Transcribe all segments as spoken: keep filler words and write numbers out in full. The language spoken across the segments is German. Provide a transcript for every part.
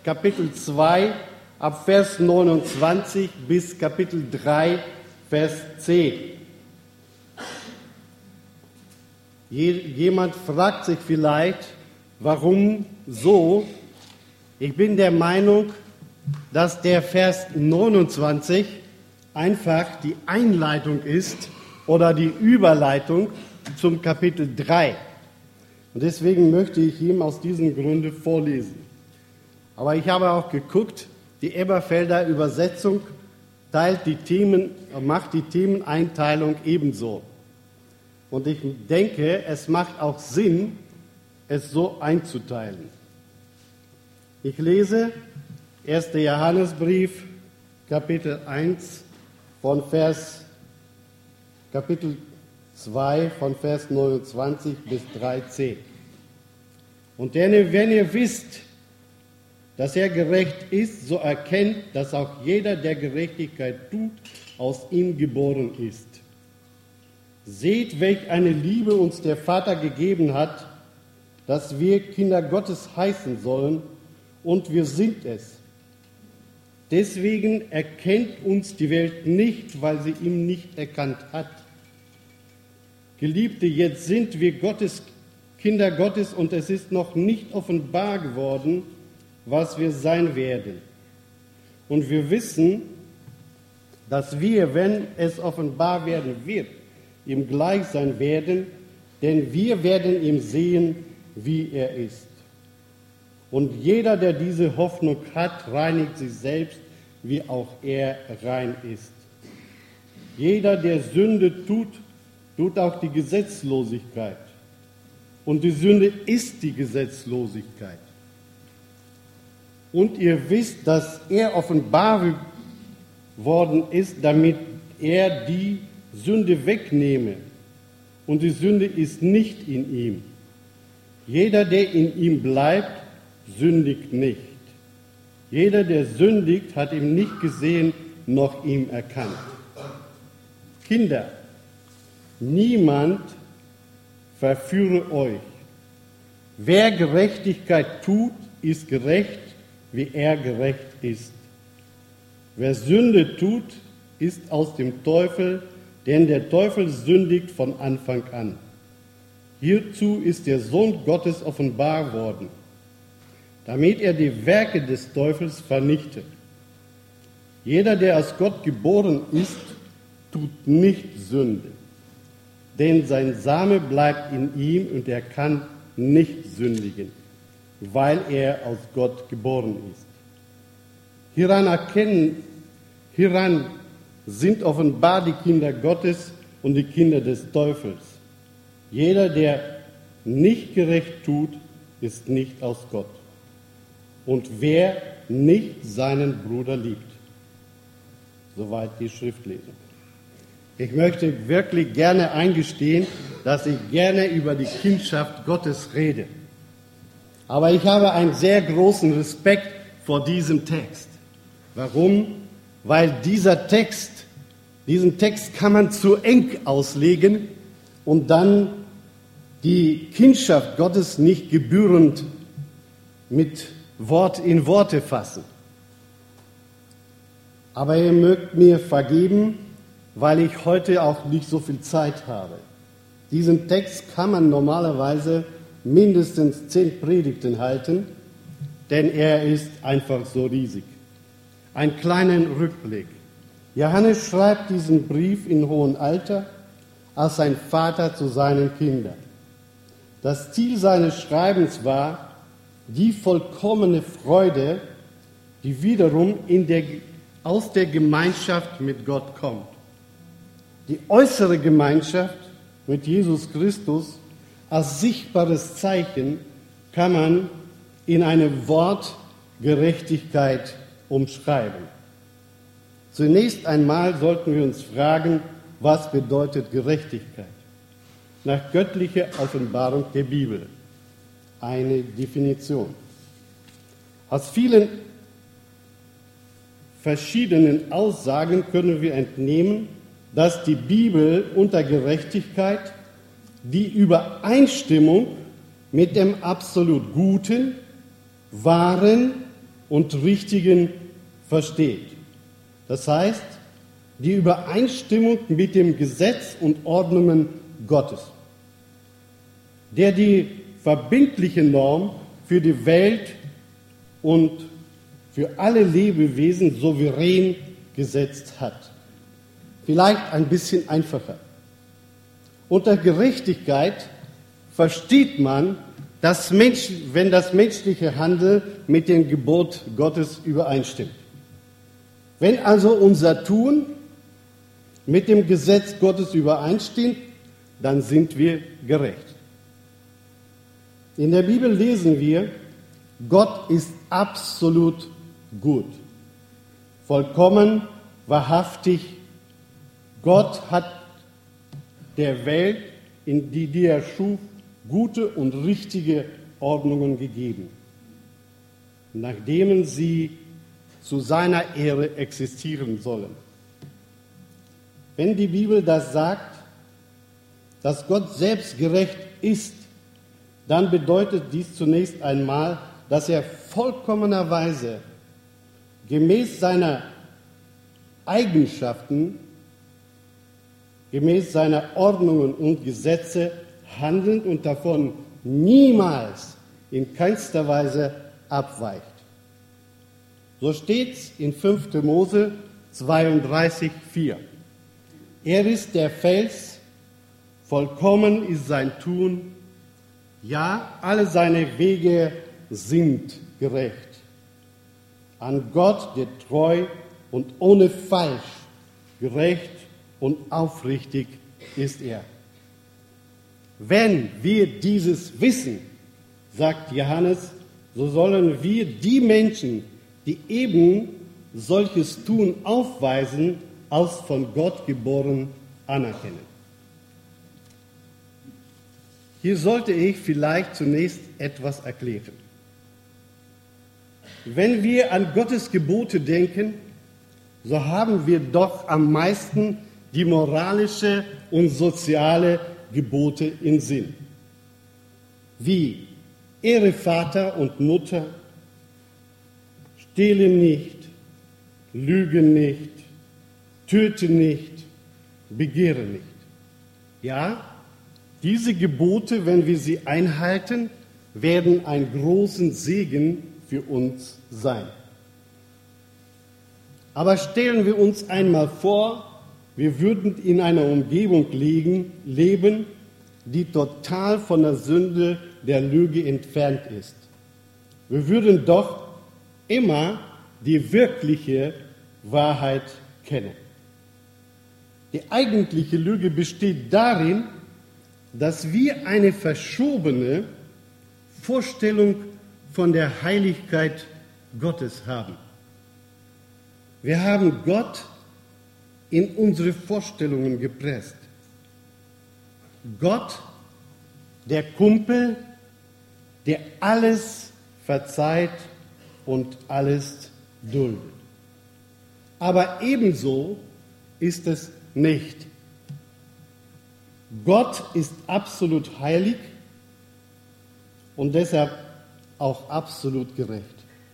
Kapitel zwei, ab Vers neunundzwanzig bis Kapitel drei, Vers zehn. Jemand fragt sich vielleicht, warum so? Ich bin der Meinung, dass der Vers neunundzwanzig einfach die Einleitung ist oder die Überleitung zum Kapitel drei. Und deswegen möchte ich ihm aus diesen Gründen vorlesen. Aber ich habe auch geguckt, die Elberfelder Übersetzung teilt die Themen, macht die Themeneinteilung ebenso. Und ich denke, es macht auch Sinn, es so einzuteilen. Ich lese erster Johannesbrief, Kapitel eins, von Vers, Kapitel zwei, von Vers neunundzwanzig bis dreizehn. Und denn, wenn ihr wisst, dass er gerecht ist, so erkennt, dass auch jeder, der Gerechtigkeit tut, aus ihm geboren ist. Seht, welch eine Liebe uns der Vater gegeben hat, dass wir Kinder Gottes heißen sollen, und wir sind es. Deswegen erkennt uns die Welt nicht, weil sie ihn nicht erkannt hat. Geliebte, jetzt sind wir Gottes, Kinder Gottes, und es ist noch nicht offenbar geworden, was wir sein werden. Und wir wissen, dass wir, wenn es offenbar werden wird, ihm gleich sein werden, denn wir werden ihn sehen, wie er ist. Und jeder, der diese Hoffnung hat, reinigt sich selbst, wie auch er rein ist. Jeder, der Sünde tut, tut auch die Gesetzlosigkeit. Und die Sünde ist die Gesetzlosigkeit. Und ihr wisst, dass er offenbar worden ist, damit er die Sünde wegnehme. Und die Sünde ist nicht in ihm. Jeder, der in ihm bleibt, sündigt nicht. Jeder, der sündigt, hat ihn nicht gesehen, noch ihm erkannt. Kinder, niemand verführe euch. Wer Gerechtigkeit tut, ist gerecht, wie er gerecht ist. Wer Sünde tut, ist aus dem Teufel, denn der Teufel sündigt von Anfang an. Hierzu ist der Sohn Gottes offenbar worden, damit er die Werke des Teufels vernichtet. Jeder, der aus Gott geboren ist, tut nicht Sünde, denn sein Same bleibt in ihm und er kann nicht sündigen, weil er aus Gott geboren ist. Hieran erkennen, hieran sind offenbar die Kinder Gottes und die Kinder des Teufels. Jeder, der nicht gerecht tut, ist nicht aus Gott. Und wer nicht seinen Bruder liebt. Soweit die Schriftlesung. Ich möchte wirklich gerne eingestehen, dass ich gerne über die Kindschaft Gottes rede. Aber ich habe einen sehr großen Respekt vor diesem Text. Warum? Weil dieser Text, diesen Text kann man zu eng auslegen und dann die Kindschaft Gottes nicht gebührend mit Wort in Worte fassen. Aber ihr mögt mir vergeben, weil ich heute auch nicht so viel Zeit habe. Diesen Text kann man normalerweise mindestens zehn Predigten halten, denn er ist einfach so riesig. Ein kleiner Rückblick. Johannes schreibt diesen Brief in hohem Alter als ein Vater zu seinen Kindern. Das Ziel seines Schreibens war die vollkommene Freude, die wiederum in der, aus der Gemeinschaft mit Gott kommt. Die äußere Gemeinschaft mit Jesus Christus als sichtbares Zeichen kann man in einem Wort Gerechtigkeit umschreiben. Zunächst einmal sollten wir uns fragen, was bedeutet Gerechtigkeit? Nach göttlicher Offenbarung der Bibel. Eine Definition. Aus vielen verschiedenen Aussagen können wir entnehmen, dass die Bibel unter Gerechtigkeit die Übereinstimmung mit dem absolut Guten, Wahren und Richtigen versteht. Das heißt, die Übereinstimmung mit dem Gesetz und Ordnungen Gottes, der die verbindliche Norm für die Welt und für alle Lebewesen souverän gesetzt hat. Vielleicht ein bisschen einfacher. Unter Gerechtigkeit versteht man, dass Mensch, wenn das menschliche Handeln mit dem Gebot Gottes übereinstimmt. Wenn also unser Tun mit dem Gesetz Gottes übereinstimmt, dann sind wir gerecht. In der Bibel lesen wir, Gott ist absolut gut, vollkommen, wahrhaftig. Gott hat der Welt, in die, die er schuf, gute und richtige Ordnungen gegeben, nachdem sie zu seiner Ehre existieren sollen. Wenn die Bibel das sagt, dass Gott selbst gerecht ist, dann bedeutet dies zunächst einmal, dass er vollkommenerweise gemäß seiner Eigenschaften, gemäß seiner Ordnungen und Gesetze handelt und davon niemals in keinster Weise abweicht. So steht es in fünfter Mose zweiunddreißig, vier. Er ist der Fels, vollkommen ist sein Tun, ja, alle seine Wege sind gerecht. An Gott, der treu und ohne Falsch, gerecht und aufrichtig ist er. Wenn wir dieses wissen, sagt Johannes, so sollen wir die Menschen, die eben solches Tun aufweisen, als von Gott geboren anerkennen. Hier sollte ich vielleicht zunächst etwas erklären. Wenn wir an Gottes Gebote denken, so haben wir doch am meisten die moralische und soziale Gebote im Sinn. Wie ehre Vater und Mutter, stehle nicht, lüge nicht, töte nicht, begehre nicht. Ja, diese Gebote, wenn wir sie einhalten, werden einen großen Segen für uns sein. Aber stellen wir uns einmal vor, wir würden in einer Umgebung liegen, leben, die total von der Sünde der Lüge entfernt ist. Wir würden doch immer die wirkliche Wahrheit kennen. Die eigentliche Lüge besteht darin, dass wir eine verschobene Vorstellung von der Heiligkeit Gottes haben. Wir haben Gott in unsere Vorstellungen gepresst. Gott, der Kumpel, der alles verzeiht und alles duldet. Aber ebenso ist es nicht. Gott ist absolut heilig und deshalb auch absolut gerecht.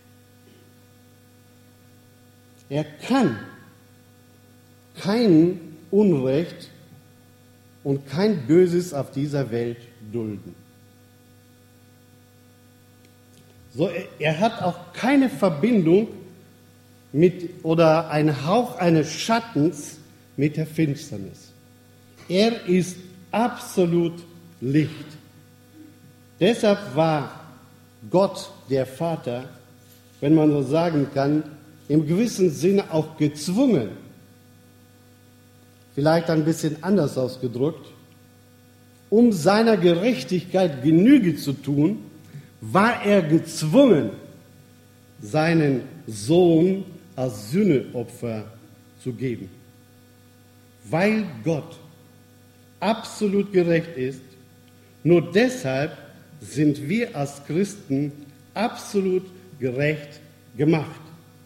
Er kann kein Unrecht und kein Böses auf dieser Welt dulden. So, er hat auch keine Verbindung mit oder einen Hauch eines Schattens mit der Finsternis. Er ist absolut Licht. Deshalb war Gott, der Vater, wenn man so sagen kann, im gewissen Sinne auch gezwungen, vielleicht ein bisschen anders ausgedrückt, um seiner Gerechtigkeit Genüge zu tun, war er gezwungen, seinen Sohn als Sühneopfer zu geben. Weil Gott absolut gerecht ist, nur deshalb sind wir als Christen absolut gerecht gemacht.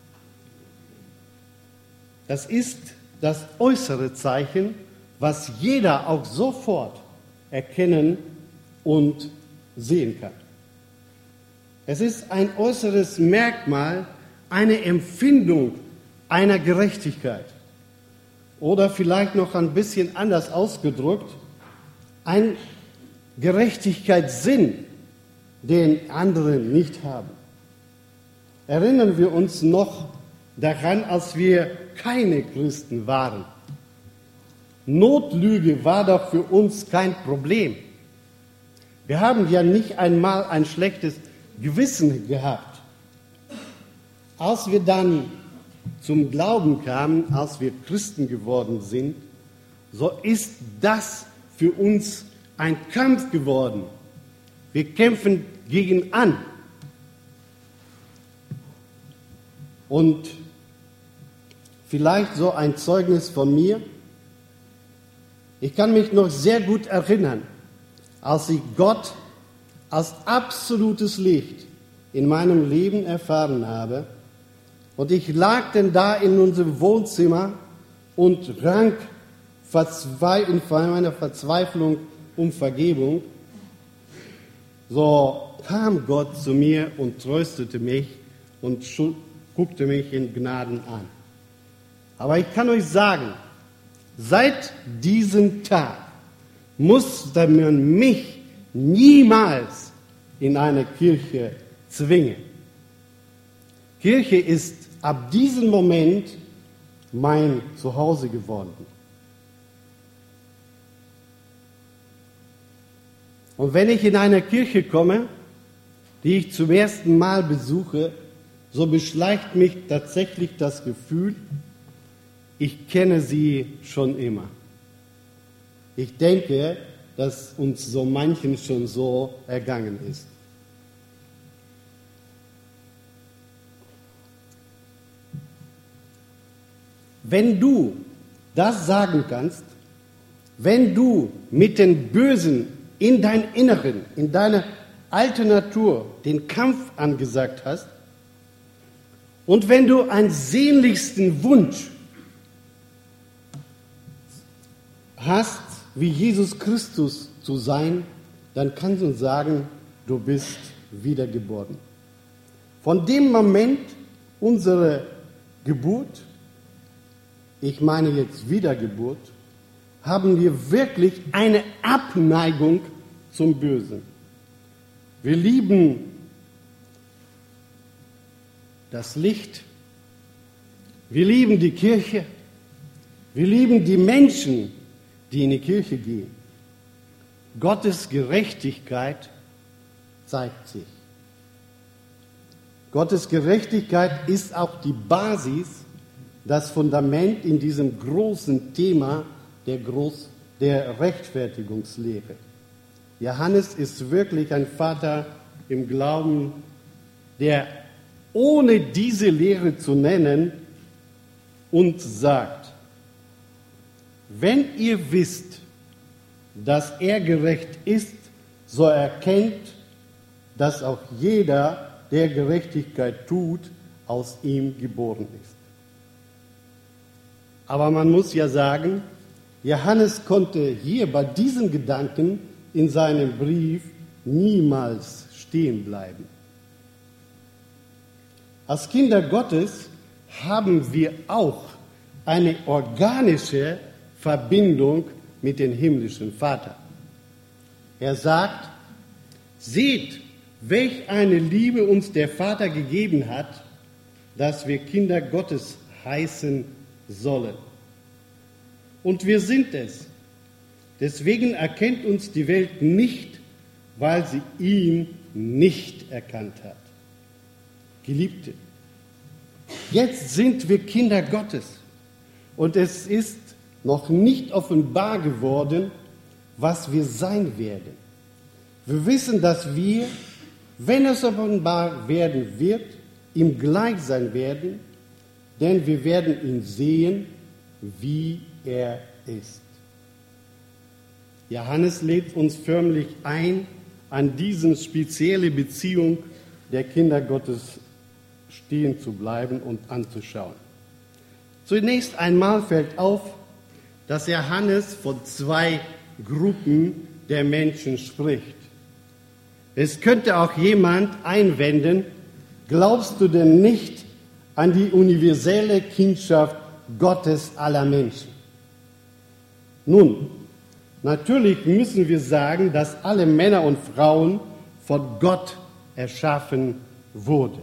Das ist das äußere Zeichen, was jeder auch sofort erkennen und sehen kann. Es ist ein äußeres Merkmal, eine Empfindung einer Gerechtigkeit. Oder vielleicht noch ein bisschen anders ausgedrückt, ein Gerechtigkeitssinn, den andere nicht haben. Erinnern wir uns noch daran, als wir keine Christen waren. Notlüge war doch für uns kein Problem. Wir haben ja nicht einmal ein schlechtes Gewissen gehabt. Als wir dann zum Glauben kamen, als wir Christen geworden sind, so ist das für uns ein Kampf geworden. Wir kämpfen gegen an. Und vielleicht so ein Zeugnis von mir. Ich kann mich noch sehr gut erinnern, als ich Gott als absolutes Licht in meinem Leben erfahren habe. Und ich lag denn da in unserem Wohnzimmer und rang in meiner Verzweiflung um Vergebung. So kam Gott zu mir und tröstete mich und guckte mich in Gnaden an. Aber ich kann euch sagen, seit diesem Tag musste man mich niemals in eine Kirche zwingen. Kirche ist ab diesem Moment mein Zuhause geworden. Und wenn ich in eine Kirche komme, die ich zum ersten Mal besuche, so beschleicht mich tatsächlich das Gefühl, ich kenne sie schon immer. Ich denke, dass uns so manchen schon so ergangen ist. Wenn du das sagen kannst, wenn du mit den Bösen in dein Inneren, in deine alte Natur den Kampf angesagt hast und wenn du einen sehnlichsten Wunsch hast, wie Jesus Christus zu sein, dann kannst du sagen, du bist wiedergeboren. Von dem Moment unserer Geburt, ich meine jetzt Wiedergeburt, haben wir wirklich eine Abneigung zum Bösen. Wir lieben das Licht, wir lieben die Kirche, wir lieben die Menschen, die in die Kirche gehen. Gottes Gerechtigkeit zeigt sich. Gottes Gerechtigkeit ist auch die Basis, das Fundament in diesem großen Thema der, Groß, der Rechtfertigungslehre. Johannes ist wirklich ein Vater im Glauben, der ohne diese Lehre zu nennen uns sagt, wenn ihr wisst, dass er gerecht ist, so erkennt, dass auch jeder, der Gerechtigkeit tut, aus ihm geboren ist. Aber man muss ja sagen, Johannes konnte hier bei diesem Gedanken in seinem Brief niemals stehen bleiben. Als Kinder Gottes haben wir auch eine organische Verbindung mit dem himmlischen Vater. Er sagt, seht, welch eine Liebe uns der Vater gegeben hat, dass wir Kinder Gottes heißen sollen. Und wir sind es. Deswegen erkennt uns die Welt nicht, weil sie ihn nicht erkannt hat. Geliebte, jetzt sind wir Kinder Gottes und es ist noch nicht offenbar geworden, was wir sein werden. Wir wissen, dass wir, wenn es offenbar werden wird, ihm gleich sein werden, denn wir werden ihn sehen, wie er ist. Johannes lädt uns förmlich ein, an diese spezielle Beziehung der Kinder Gottes stehen zu bleiben und anzuschauen. Zunächst einmal fällt auf, dass Johannes von zwei Gruppen der Menschen spricht. Es könnte auch jemand einwenden, glaubst du denn nicht an die universelle Kindschaft Gottes aller Menschen. Nun, natürlich müssen wir sagen, dass alle Männer und Frauen von Gott erschaffen wurden.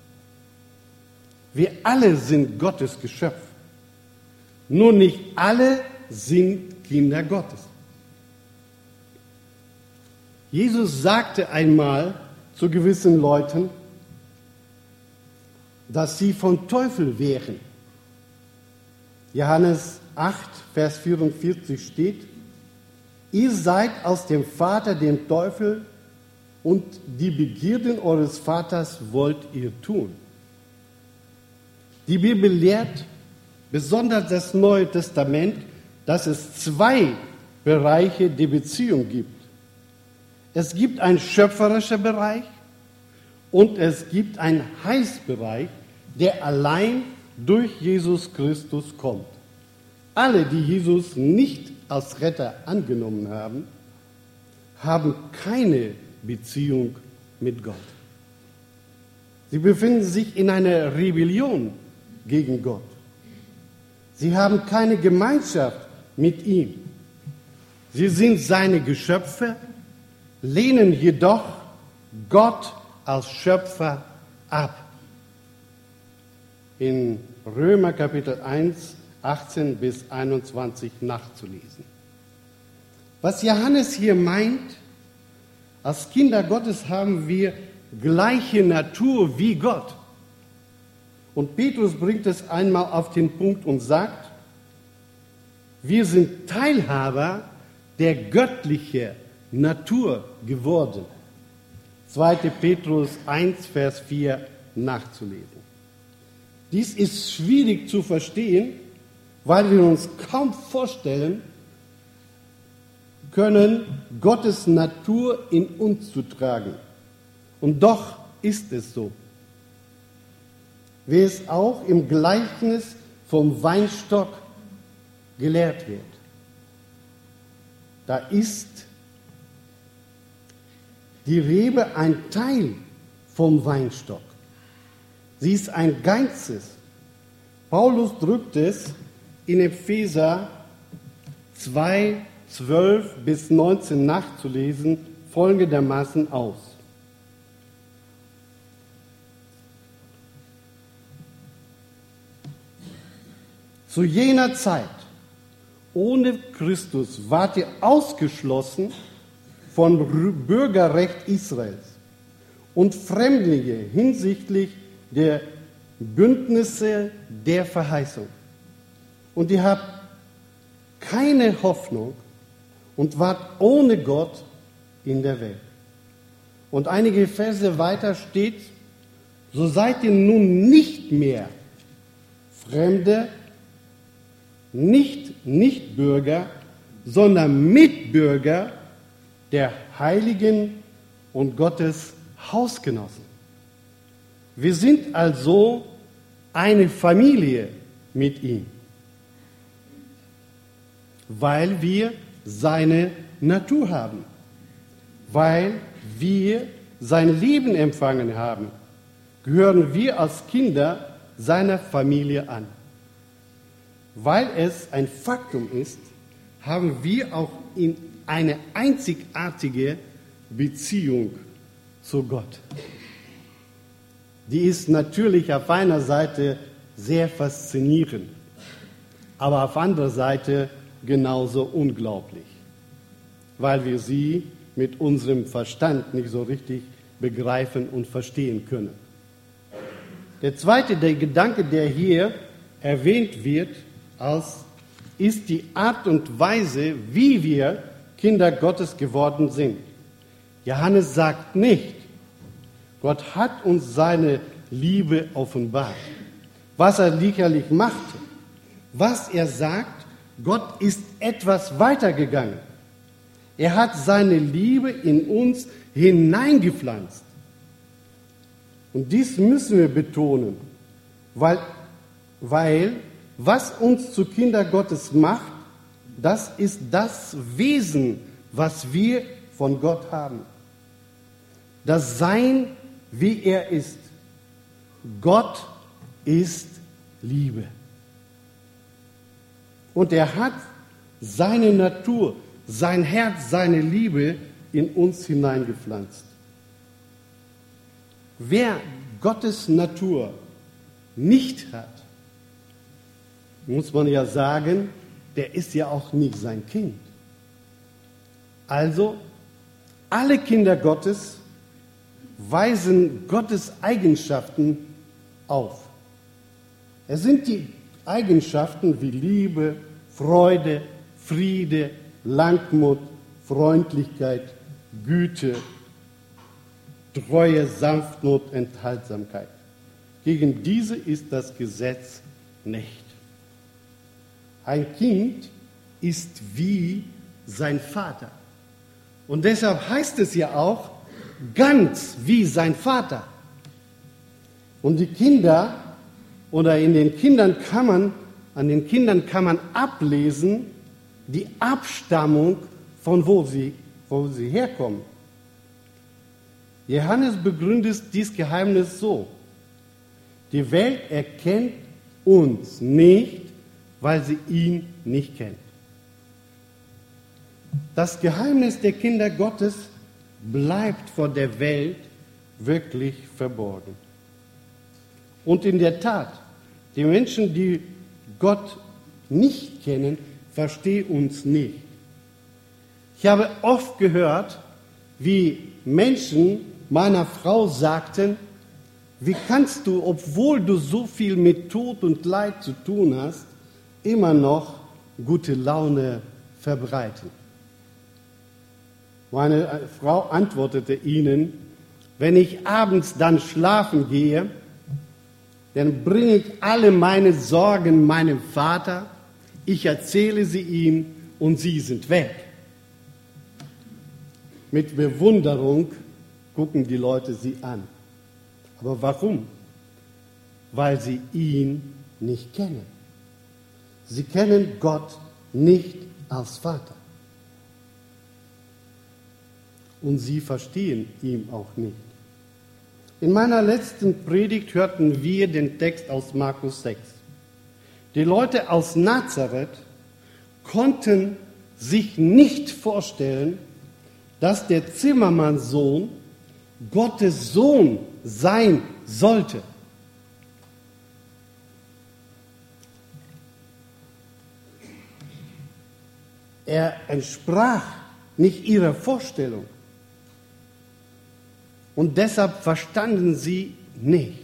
Wir alle sind Gottes Geschöpf. Nur nicht alle sind Kinder Gottes. Jesus sagte einmal zu gewissen Leuten, dass sie vom Teufel wären. Johannes acht, Vers vierundvierzig steht, ihr seid aus dem Vater, dem Teufel, und die Begierden eures Vaters wollt ihr tun. Die Bibel lehrt, besonders das Neue Testament, dass es zwei Bereiche der Beziehung gibt. Es gibt einen schöpferischen Bereich und es gibt einen Heilsbereich, der allein durch Jesus Christus kommt. Alle, die Jesus nicht als Retter angenommen haben, haben keine Beziehung mit Gott. Sie befinden sich in einer Rebellion gegen Gott. Sie haben keine Gemeinschaft mit ihm. Sie sind seine Geschöpfe, lehnen jedoch Gott als Schöpfer ab. In Römer Kapitel eins, achtzehn bis einundzwanzig nachzulesen. Was Johannes hier meint, als Kinder Gottes haben wir gleiche Natur wie Gott. Und Petrus bringt es einmal auf den Punkt und sagt, wir sind Teilhaber der göttlichen Natur geworden. zweiter Petrus eins, Vers vier nachzulesen. Dies ist schwierig zu verstehen, weil wir uns kaum vorstellen können, Gottes Natur in uns zu tragen. Und doch ist es so. Wie es auch im Gleichnis vom Weinstock gelehrt wird. Da ist die Rebe ein Teil vom Weinstock. Sie ist ein Ganzes. Paulus drückt es in Epheser zwei, zwölf bis neunzehn nachzulesen, folgendermaßen aus. Zu jener Zeit, ohne Christus, wart ihr ausgeschlossen vom Bürgerrecht Israels und Fremdlinge hinsichtlich der Bündnisse der Verheißung. Und ihr habt keine Hoffnung und wart ohne Gott in der Welt. Und einige Verse weiter steht, so seid ihr nun nicht mehr Fremde, nicht Nichtbürger, sondern Mitbürger der Heiligen und Gottes Hausgenossen. Wir sind also eine Familie mit ihm, weil wir seine Natur haben, weil wir sein Leben empfangen haben, gehören wir als Kinder seiner Familie an. Weil es ein Faktum ist, haben wir auch in eine einzigartige Beziehung zu Gott. Die ist natürlich auf einer Seite sehr faszinierend, aber auf anderer Seite genauso unglaublich, weil wir sie mit unserem Verstand nicht so richtig begreifen und verstehen können. Der zweite, der Gedanke, der hier erwähnt wird, als ist die Art und Weise, wie wir Kinder Gottes geworden sind. Johannes sagt nicht, Gott hat uns seine Liebe offenbart, was er sicherlich machte. Was er sagt, Gott ist etwas weitergegangen. Er hat seine Liebe in uns hineingepflanzt. Und dies müssen wir betonen, weil, weil was uns zu Kinder Gottes macht, das ist das Wesen, was wir von Gott haben. Das Sein, wie er ist. Gott ist Liebe. Und er hat seine Natur, sein Herz, seine Liebe in uns hineingepflanzt. Wer Gottes Natur nicht hat, muss man ja sagen, der ist ja auch nicht sein Kind. Also, alle Kinder Gottes weisen Gottes Eigenschaften auf. Es sind die Eigenschaften wie Liebe, Freude, Friede, Langmut, Freundlichkeit, Güte, Treue, Sanftmut, Enthaltsamkeit. Gegen diese ist das Gesetz nicht. Ein Kind ist wie sein Vater. Und deshalb heißt es ja auch, ganz wie sein Vater. Und die Kinder, oder in den Kindern kann man, an den Kindern kann man ablesen, die Abstammung, von wo sie, wo sie herkommen. Johannes begründet dieses Geheimnis so: Die Welt erkennt uns nicht, weil sie ihn nicht kennt. Das Geheimnis der Kinder Gottes bleibt vor der Welt wirklich verborgen. Und in der Tat, die Menschen, die Gott nicht kennen, verstehen uns nicht. Ich habe oft gehört, wie Menschen meiner Frau sagten, wie kannst du, obwohl du so viel mit Tod und Leid zu tun hast, immer noch gute Laune verbreiten? Meine Frau antwortete ihnen, wenn ich abends dann schlafen gehe, dann bringe ich alle meine Sorgen meinem Vater, ich erzähle sie ihm und sie sind weg. Mit Bewunderung gucken die Leute sie an. Aber warum? Weil sie ihn nicht kennen. Sie kennen Gott nicht als Vater. Und sie verstehen ihn auch nicht. In meiner letzten Predigt hörten wir den Text aus Markus sechs. Die Leute aus Nazareth konnten sich nicht vorstellen, dass der Zimmermannssohn Gottes Sohn sein sollte. Er entsprach nicht ihrer Vorstellung. Und deshalb verstanden sie nicht.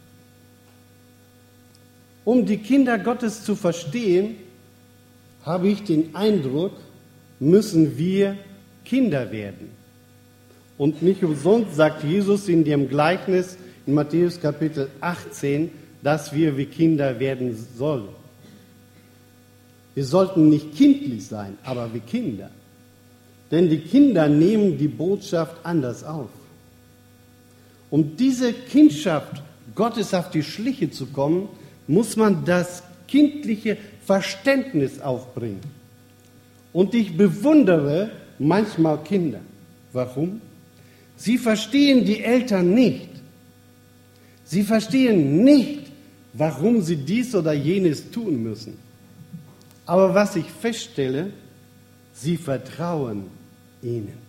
Um die Kinder Gottes zu verstehen, habe ich den Eindruck, müssen wir Kinder werden. Und nicht umsonst sagt Jesus in dem Gleichnis in Matthäus Kapitel achtzehn, dass wir wie Kinder werden sollen. Wir sollten nicht kindlich sein, aber wie Kinder. Denn die Kinder nehmen die Botschaft anders auf. Um diese Kindschaft Gottes auf die Schliche zu kommen, muss man das kindliche Verständnis aufbringen. Und ich bewundere manchmal Kinder. Warum? Sie verstehen die Eltern nicht. Sie verstehen nicht, warum sie dies oder jenes tun müssen. Aber was ich feststelle, sie vertrauen ihnen.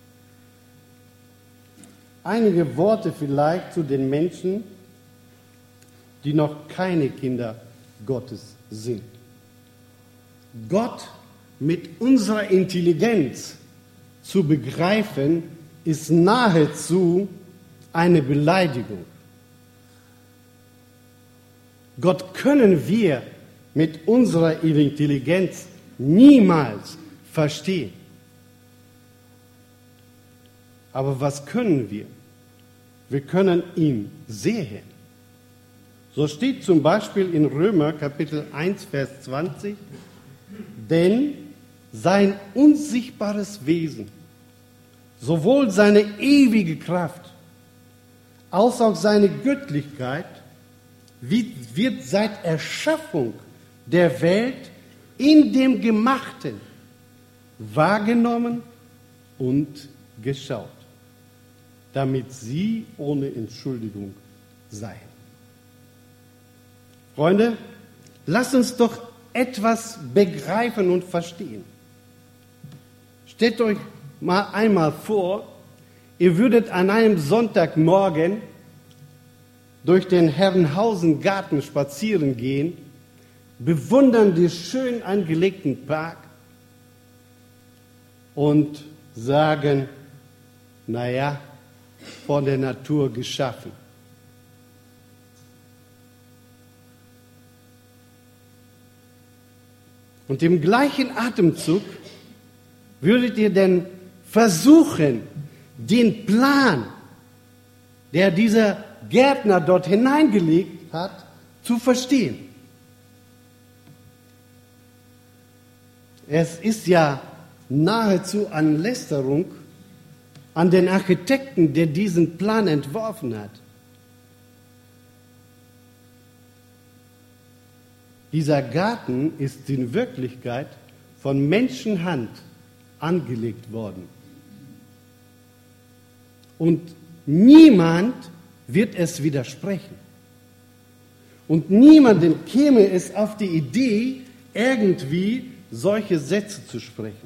Einige Worte vielleicht zu den Menschen, die noch keine Kinder Gottes sind. Gott mit unserer Intelligenz zu begreifen, ist nahezu eine Beleidigung. Gott können wir mit unserer Intelligenz niemals verstehen. Aber was können wir? Wir können ihn sehen. So steht zum Beispiel in Römer Kapitel eins, Vers zwanzig, denn sein unsichtbares Wesen, sowohl seine ewige Kraft als auch seine Göttlichkeit, wird seit Erschaffung der Welt in dem Gemachten wahrgenommen und geschaut, damit sie ohne Entschuldigung seien. Freunde, lasst uns doch etwas begreifen und verstehen. Stellt euch mal einmal vor, ihr würdet an einem Sonntagmorgen durch den Herrenhausen-Garten spazieren gehen, bewundern den schön angelegten Park und sagen, naja, von der Natur geschaffen. Und im gleichen Atemzug würdet ihr denn versuchen, den Plan, der dieser Gärtner dort hineingelegt hat, zu verstehen. Es ist ja nahezu an Lästerung an den Architekten, der diesen Plan entworfen hat. Dieser Garten ist in Wirklichkeit von Menschenhand angelegt worden. Und niemand wird es widersprechen. Und niemandem käme es auf die Idee, irgendwie solche Sätze zu sprechen.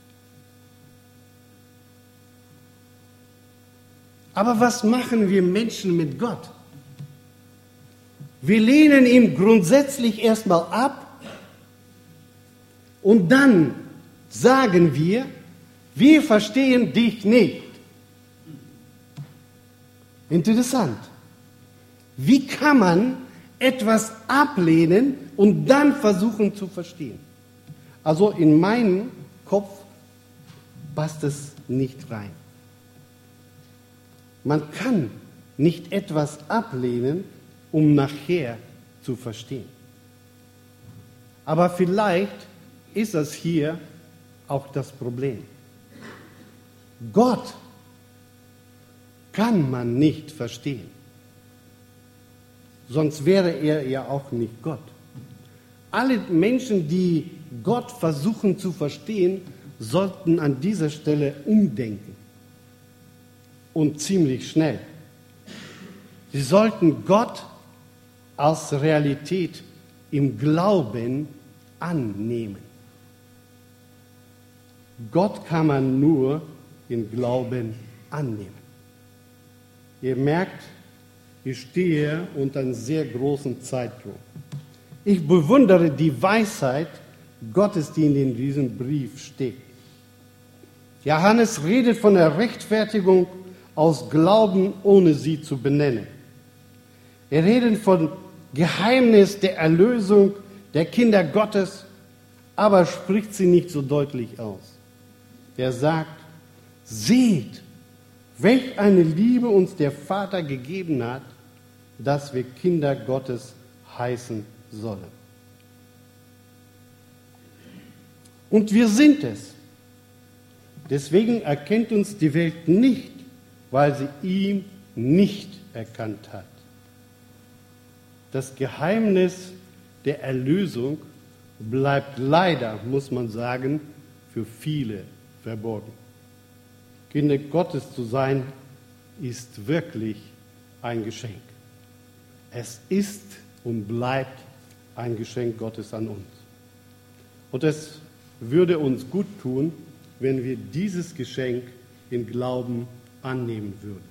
Aber was machen wir Menschen mit Gott? Wir lehnen ihn grundsätzlich erstmal ab und dann sagen wir, wir verstehen dich nicht. Interessant. Wie kann man etwas ablehnen und dann versuchen zu verstehen? Also in meinen Kopf passt es nicht rein. Man kann nicht etwas ablehnen, um nachher zu verstehen. Aber vielleicht ist das hier auch das Problem. Gott kann man nicht verstehen. Sonst wäre er ja auch nicht Gott. Alle Menschen, die Gott versuchen zu verstehen, sollten an dieser Stelle umdenken. Und ziemlich schnell. Sie sollten Gott als Realität im Glauben annehmen. Gott kann man nur im Glauben annehmen. Ihr merkt, ich stehe unter einem sehr großen Zeitdruck. Ich bewundere die Weisheit Gottes, die in diesem Brief steht. Johannes redet von der Rechtfertigung aus Glauben, ohne sie zu benennen. Er redet von Geheimnis der Erlösung der Kinder Gottes, aber spricht sie nicht so deutlich aus. Er sagt, seht, welch eine Liebe uns der Vater gegeben hat, dass wir Kinder Gottes heißen sollen. Und wir sind es. Deswegen erkennt uns die Welt nicht, weil sie ihn nicht erkannt hat. Das Geheimnis der Erlösung bleibt leider, muss man sagen, für viele verborgen. Kinder Gottes zu sein, ist wirklich ein Geschenk. Es ist und bleibt ein Geschenk Gottes an uns. Und es würde uns gut tun, wenn wir dieses Geschenk in Glauben annehmen würden.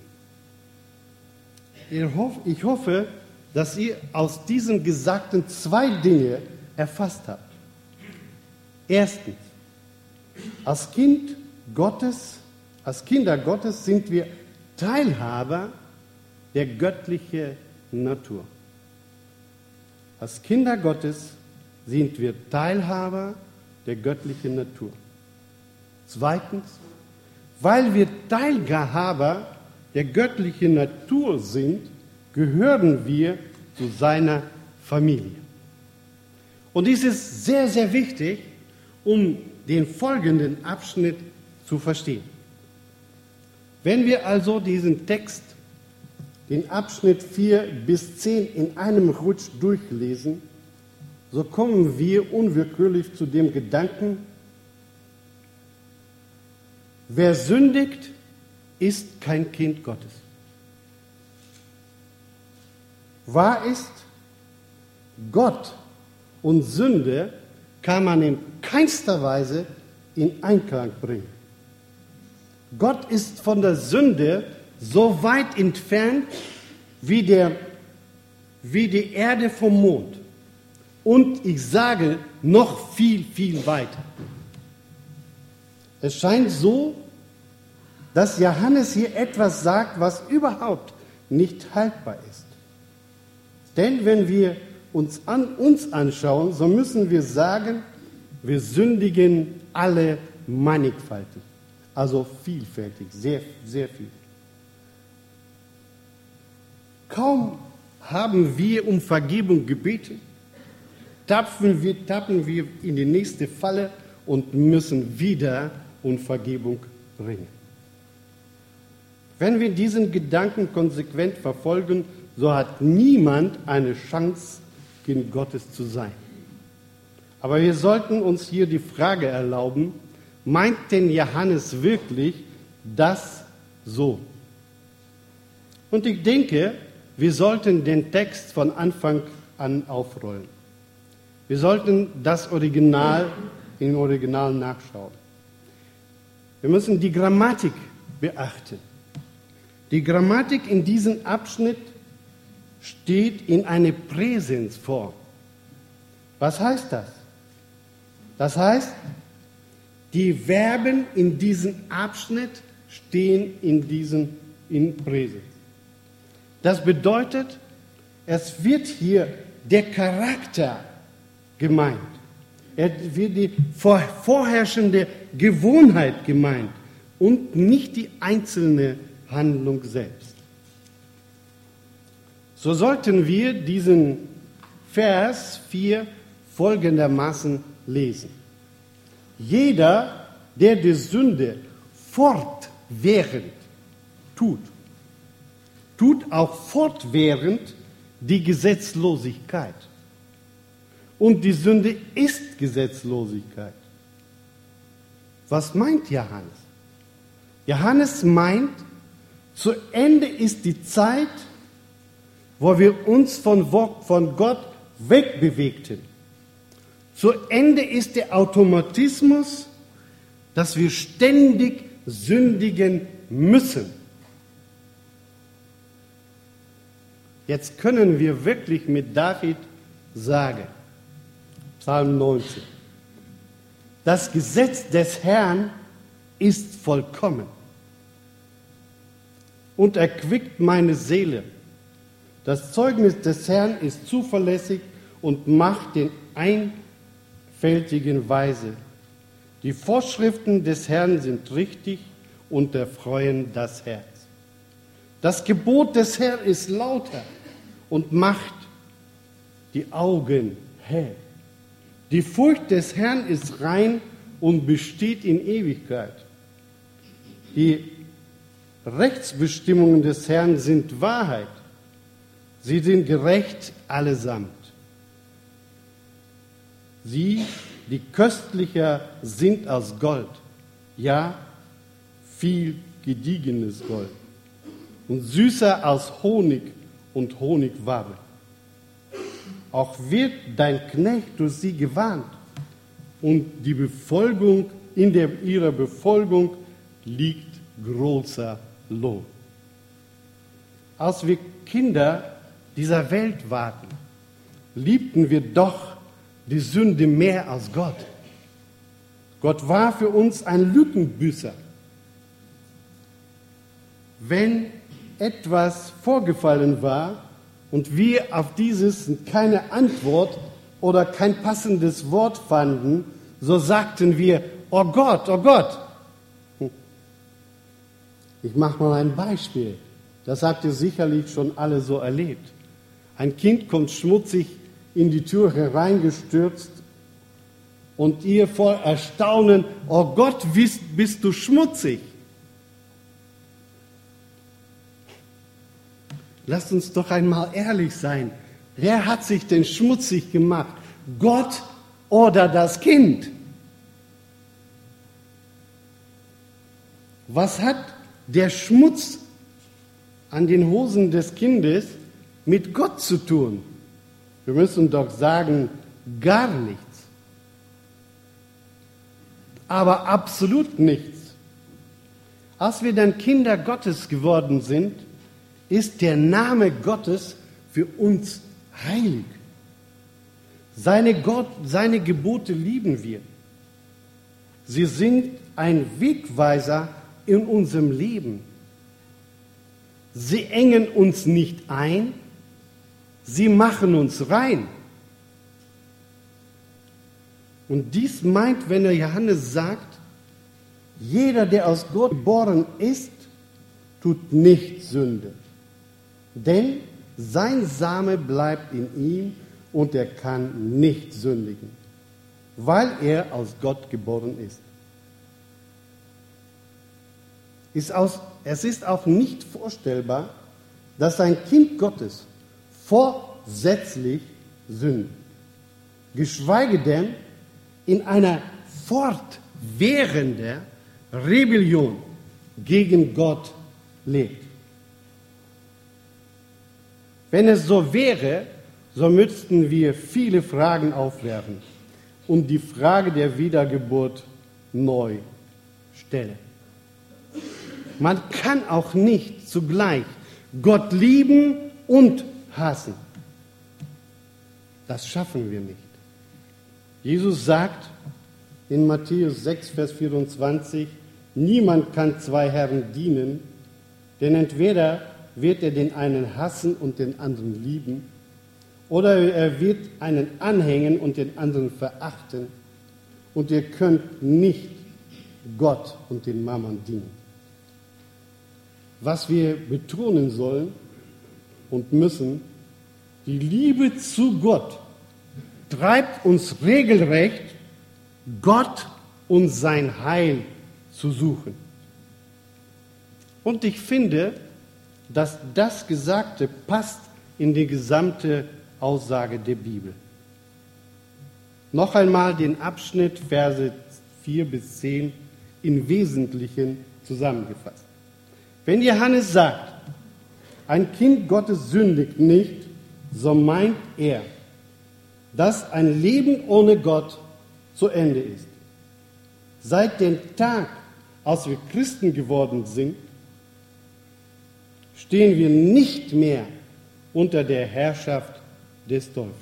Ich hoffe, dass ihr aus diesen Gesagten zwei Dinge erfasst habt. Erstens, als Kind Gottes, als Kinder Gottes sind wir Teilhaber der göttlichen Natur. Als Kinder Gottes sind wir Teilhaber der göttlichen Natur. Zweitens, weil wir Teilhaber der göttlichen Natur sind, gehören wir zu seiner Familie. Und dies ist sehr, sehr wichtig, um den folgenden Abschnitt zu verstehen. Wenn wir also diesen Text, den Abschnitt vier bis zehn in einem Rutsch durchlesen, so kommen wir unwillkürlich zu dem Gedanken, wer sündigt, ist kein Kind Gottes. Wahr ist, Gott und Sünde kann man in keinster Weise in Einklang bringen. Gott ist von der Sünde so weit entfernt wie, der, wie die Erde vom Mond. Und ich sage noch viel, viel weiter. Es scheint so, dass Johannes hier etwas sagt, was überhaupt nicht haltbar ist. Denn wenn wir uns an uns anschauen, so müssen wir sagen, wir sündigen alle mannigfaltig, also vielfältig, sehr, sehr viel. Kaum haben wir um Vergebung gebeten, tappen wir, tappen wir in die nächste Falle und müssen wieder um Vergebung bringen. Wenn wir diesen Gedanken konsequent verfolgen, so hat niemand eine Chance, Kind Gottes zu sein. Aber wir sollten uns hier die Frage erlauben, meint denn Johannes wirklich das so? Und ich denke, wir sollten den Text von Anfang an aufrollen. Wir sollten das Original im Original nachschauen. Wir müssen die Grammatik beachten. Die Grammatik in diesem Abschnitt steht in einer Präsensform. Was heißt das? Das heißt, die Verben in diesem Abschnitt stehen in diesem in Präsens. Das bedeutet, es wird hier der Charakter gemeint. Es wird die vorherrschende Gewohnheit gemeint und nicht die einzelne Handlung selbst. So sollten wir diesen Vers vier folgendermaßen lesen. Jeder, der die Sünde fortwährend tut, tut auch fortwährend die Gesetzlosigkeit. Und die Sünde ist Gesetzlosigkeit. Was meint Johannes? Johannes meint, zu Ende ist die Zeit, wo wir uns von, von Gott wegbewegten. Zu Ende ist der Automatismus, dass wir ständig sündigen müssen. Jetzt können wir wirklich mit David sagen, Psalm neunzehn, das Gesetz des Herrn ist vollkommen und erquickt meine Seele. Das Zeugnis des Herrn ist zuverlässig und macht den Einfältigen weise. Die Vorschriften des Herrn sind richtig und erfreuen das Herz. Das Gebot des Herrn ist lauter und macht die Augen hell. Die Furcht des Herrn ist rein und besteht in Ewigkeit. Die Rechtsbestimmungen des Herrn sind Wahrheit. Sie sind gerecht allesamt. Sie, die köstlicher sind als Gold, ja, viel gediegenes Gold, und süßer als Honig und Honigwabe. Auch wird dein Knecht durch sie gewarnt, und die Befolgung, in der, ihrer Befolgung liegt großer Lohn. Als wir Kinder dieser Welt waren, liebten wir doch die Sünde mehr als Gott. Gott war für uns ein Lückenbüßer. Wenn etwas vorgefallen war und wir auf dieses keine Antwort oder kein passendes Wort fanden, so sagten wir, oh Gott, oh Gott. Ich mache mal ein Beispiel. Das habt ihr sicherlich schon alle so erlebt. Ein Kind kommt schmutzig in die Tür hereingestürzt und ihr voll Erstaunen, oh Gott, bist, bist du schmutzig. Lasst uns doch einmal ehrlich sein. Wer hat sich denn schmutzig gemacht? Gott oder das Kind? Was hat der Schmutz an den Hosen des Kindes mit Gott zu tun? Wir müssen doch sagen, gar nichts. Aber absolut nichts. Als wir dann Kinder Gottes geworden sind, ist der Name Gottes für uns heilig. Seine, Gott, seine Gebote lieben wir. Sie sind ein Wegweiser in unserem Leben. Sie engen uns nicht ein, sie machen uns rein. Und dies meint, wenn der Johannes sagt, jeder, der aus Gott geboren ist, tut nicht Sünde. Denn sein Same bleibt in ihm und er kann nicht sündigen, weil er aus Gott geboren ist. Ist aus, es ist auch nicht vorstellbar, dass ein Kind Gottes vorsätzlich sündigt, geschweige denn in einer fortwährenden Rebellion gegen Gott lebt. Wenn es so wäre, so müssten wir viele Fragen aufwerfen und die Frage der Wiedergeburt neu stellen. Man kann auch nicht zugleich Gott lieben und hassen. Das schaffen wir nicht. Jesus sagt in Matthäus sechs, Vers vierundzwanzig, niemand kann zwei Herren dienen, denn entweder wird er den einen hassen und den anderen lieben, oder er wird einen anhängen und den anderen verachten, und ihr könnt nicht Gott und den Mammon dienen. Was wir betonen sollen und müssen, die Liebe zu Gott treibt uns regelrecht, Gott und sein Heil zu suchen. Und ich finde, dass das Gesagte passt in die gesamte Aussage der Bibel. Noch einmal den Abschnitt Verse vier bis zehn im Wesentlichen zusammengefasst. Wenn Johannes sagt, ein Kind Gottes sündigt nicht, so meint er, dass ein Leben ohne Gott zu Ende ist. Seit dem Tag, als wir Christen geworden sind, stehen wir nicht mehr unter der Herrschaft des Teufels.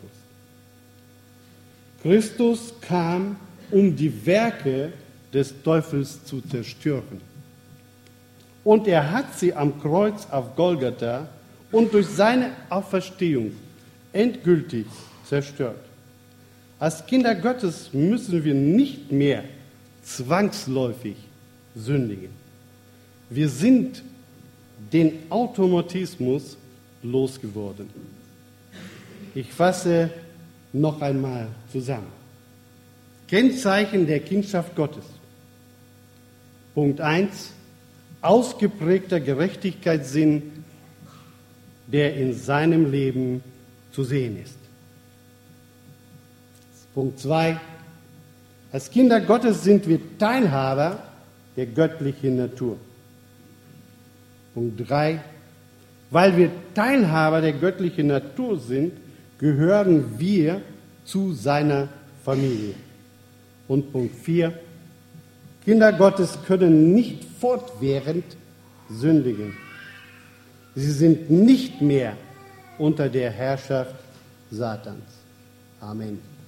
Christus kam, um die Werke des Teufels zu zerstören. Und er hat sie am Kreuz auf Golgatha und durch seine Auferstehung endgültig zerstört. Als Kinder Gottes müssen wir nicht mehr zwangsläufig sündigen. Wir sind den Automatismus losgeworden. Ich fasse noch einmal zusammen. Kennzeichen der Kindschaft Gottes. Punkt eins. Ausgeprägter Gerechtigkeitssinn, der in seinem Leben zu sehen ist. Punkt zwei. Als Kinder Gottes sind wir Teilhaber der göttlichen Natur. Punkt drei. Weil wir Teilhaber der göttlichen Natur sind, gehören wir zu seiner Familie. Und Punkt vier. Kinder Gottes können nicht fortwährend sündigen. Sie sind nicht mehr unter der Herrschaft Satans. Amen.